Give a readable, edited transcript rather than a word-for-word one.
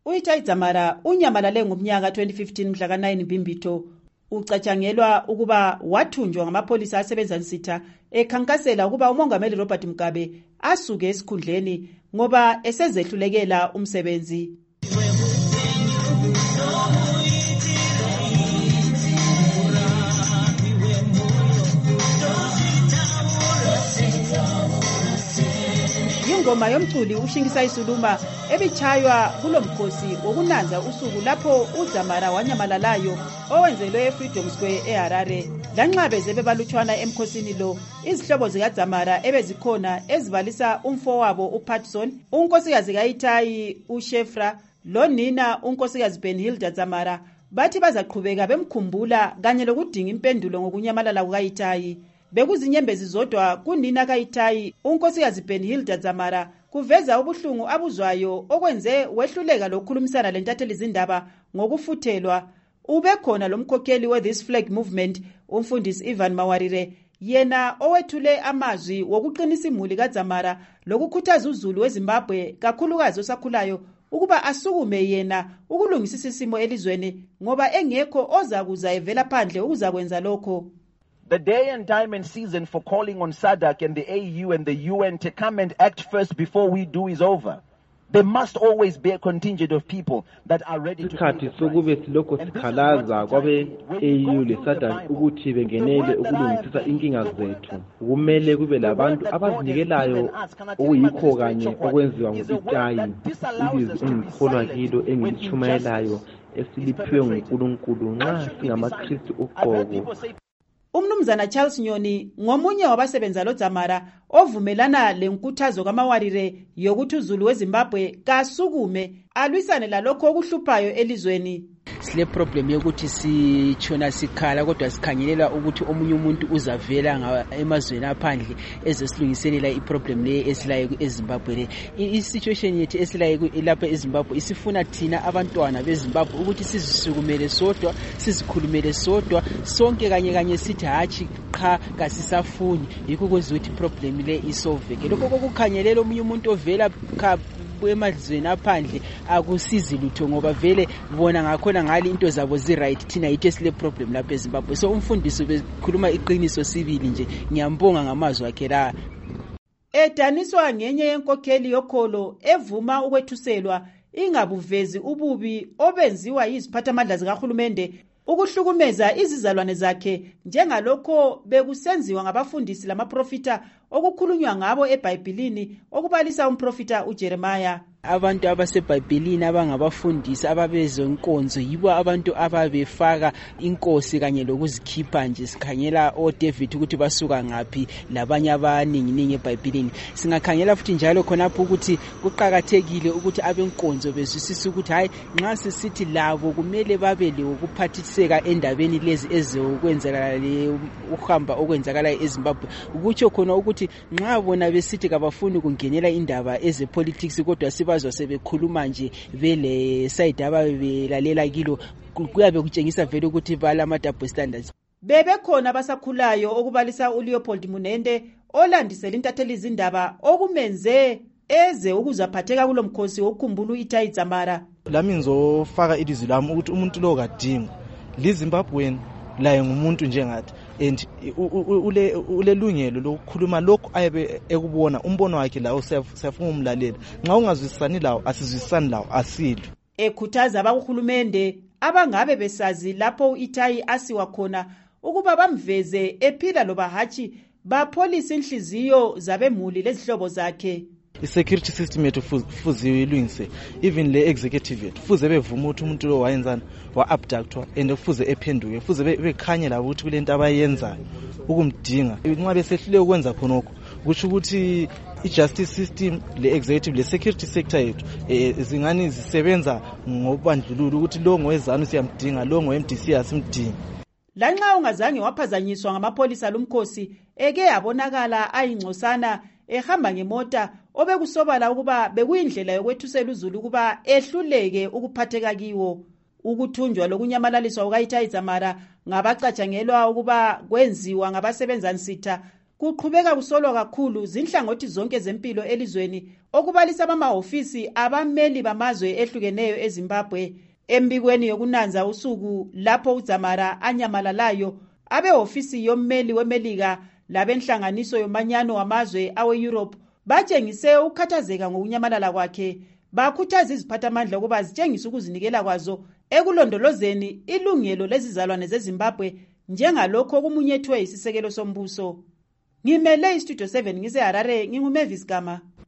U-Itai Dzamara unyamalale ngomnyaka 2015 mhla ka-9 Mbimbitho. Ucatshangelwa ukuba wathunjwa ngamapholisa asebenza nsitha ekhankasela ukuba umongameli Robert Mugabe asuke esikhundleni ngoba esezehlulekela umsebenzi. Ingoma yomculi uShingisa Isuluma ebichaywa kulomkhosi wokunanza usuku lapho uDzamara wanyamalalayo owenzelwe eFreedom Square eHarare. Lanxa bezebe balutshwana emkhosini lo, izihlobo zikaDzamara ebezikhona ezibalisa umfowabo uPatson, unkosikazi kaItai uShefra, lonina unkosikazi Benhilda Dzamara bathi bazaqhubeka bemkhumbula kanye lokudinga impendulo ngokunyamalala kukaItai. Bekuzinyembezi zodwa kunina kaItai unkosikazi Benhilda Dzamara kuveza ubuhlungu abuzwayo okwenze wehluleka lokukhulumisana lentatheli zindaba ngokufuthelwa. Ubekhona lomkhokheli we-This Flag Movement umfundisi Ivan Mawarire, yena owethule amazwi wokuqinisa imuli kaDzamara lokukhuthaza uZulu weZimbabwe kakhulukazi osakhulayo ukuba asukume yena ukulungisisa isimo elizweni ngoba engekho ozakuza evela phandle ukuzakwenza lokho. The day and time and season for calling on SADC and the AU and the UN to come and act first before we do is over. There must always be a contingent of people that are ready to pay the price. Sokube silokho sikhalaza kwabe AU le SADC ukuthi bengenele ukulungisisa inkinga zethu. Kumele kube labantu abazinikelayo okuyikho kanye okwenziwa nguItai. Ilizwi engikholwa kilo engilichumayelayo esiliphiwe nguNkulunkulu nxa singamaKristu uqobo. Umnumzana Charles Nyoni ngomunye wabasebenza loDzamara ovumelana lenkuthazo kaMawarire yokuthi uZulu weZimbabwe kasukume alwisane lalokho okuhluphayo elizweni. Sile problem yokuthi sichona sikhala kodwa sikhangelela ukuthi omunye umuntu uzavela emazweni aphandle ezesilungiselela iproblem le esilayo eZimbabwe le. I-situation yethu esilayo lapha eZimbabwe isifuna thina abantwana beZimbabwe ukuthi sizisukumele sodwa, sizikhulumele sodwa, sonke kanye sithi hachi cha kasisafuni. Yikho kwenza ukuthi problem le isolveke. Lokho kokukhangelela omunye umuntu ovela emazweni aphandle akusizi lutho ngoba vele bona ngakhona ngali into zabo zi-right thina yithe sile problem lapha eZimbabwe. So umfundisi bekhuluma iqiniso sibili nje, ngiyambonga ngamazwi akhe la. Edaniswa ngenye yenkokheli yokholo evuma ukwethuselwa ingabuvezi ububi obenziwa yiziphathamandla zikahulumende ukuhlukumeza izizalwane zakhe njengalokho bekusenziwa ngabafundisi lamaprofita okukhulunywa ngabo eBhayibhelini okubalisa umprofita uJeremiah. Abantu abaseBhayibhelini abangabafundisi ababezonkonzo yibo abantu ababefaka inkosi kanye lokuzikhipha nje sikhangela oDavid ukuthi basuka ngapi labanye abaningi eBhayibhelini. Singakhangela futhi njalo khonapho ukuthi kuqhakathekile ukuthi abenkonzo bezwisisa ukuthi hayi nxa sisithi labo kumele babe lokuphathiseka endabeni lezi ezokwenzakala le uhamba okwenzakala eZimbabwe. Ukutsho khona ukuthi nxa bona besithi kabafuni kungenela indaba ezepolitics kodwa bazwa sebekhuluma nje vele side ababelalela kilo kuyabe kutshengisa vele ukuthi balama double standards. Bebekhona abasakhulayo okubalisa uLeopold Munende olandisela intatheli izindaba okumenze eze ukuzaphatheka kulomkhosi wokukhumbula uItai Dzamara. Lami ngizofaka ilizwi lami ukuthi umuntu lo kadingi liZimbabweni laye ngumuntu njengathi and ulelungelo lokukhuluma lokho ayabe ekubona umbono wakhe lawo siyafuna umlalela. Nxa ungazwisisani lawo asizwisisani lawo asilwe. Ekhuthaza abakuhulumende abangabe besazi lapho uItai asiwa khona ukuba bamveze ephila loba hachi bapholisa inhliziyo zabemuli lezihlobo zakhe. I-security system yethu fuze ilungise, even le executive yethu fuze bevuma ukuthi umuntu lo wayenzana wa-abductwa and fuze ephenduke, fuze bekhanye labo ukuthi kulento abayenzayo ukumdinga. Nxa besehlule ukwenza khonokho kusho ukuthi i-justice system, le-executive, le-security sector yethu zingani zisebenza ngobandlululo ukuthi lo ngowezanu siyamdinga, lo ngo-MDC asimdingi. Lanxa ungazange waphazanyiswa ngamapholisa lomkhosi eke yabonakala ayingcosana ehamba ngemota obekusobala ukuba bekuyindlela yokwethusela uZulu ukuba ehluleke ukuphatheka kiwo. Ukuthunjwa lokunyamalaliswa kukaItai Dzamara ngabacatshangelwa ukuba kwenziwa ngabasebenza nsitha kuqhubeka kusolwa kakhulu zinhlangothi zonke zempilo elizweni okubalisa amahhovisi abameli bamazwe ehlukeneyo eZimbabwe. Embikweni yokunanza usuku lapho uDzamara anyamalalayo, abehhovisi yommeli weMelika labenhlanganiso yomanyano wamazwe awe-Europe batshengise ukukhathazeka ngokunyamalala kwakhe. Bakhuthaza iziphathamandla ukuba zitshengise ukuzinikela kwazo ekulondolozeni ilungelo lezizalwane zeZimbabwe njengalokho okumunyethwe isisekelo sombuso. Ngimele iStudio 7 ngise Harare, nginguMavis Gama.